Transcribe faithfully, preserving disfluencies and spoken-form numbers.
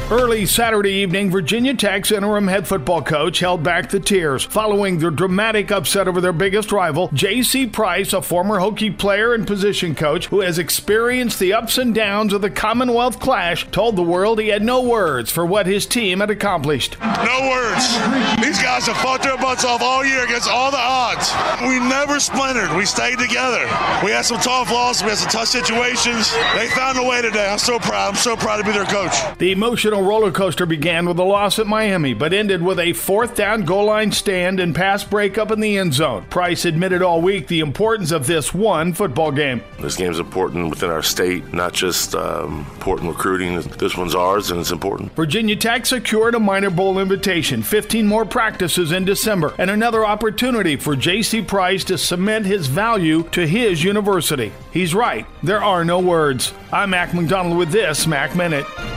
Early Saturday evening, Virginia Tech's interim head football coach held back the tears following their dramatic upset over their biggest rival. J C Price, a former Hokie player and position coach who has experienced the ups and downs of the Commonwealth Clash, told the world he had no words for what his team had accomplished. No words. These guys have fought their butts off all year against all the odds. We never splintered. We stayed together. We had some tough losses. We had some tough situations. They found a way today. I'm so proud. I'm so proud to be their coach. The emotional roller coaster began with a loss at Miami, but ended with a fourth down goal line stand and pass breakup in the end zone. Price admitted all week the importance of this one football game. This game's important within our state, not just um, important recruiting. This one's ours, and it's important. Virginia Tech secured a Minor Bowl invitation, fifteen more practices in December, and another opportunity for J C Price to cement his value to his university. He's right. There are no words. I'm Mac McDonald with this Mac Minute.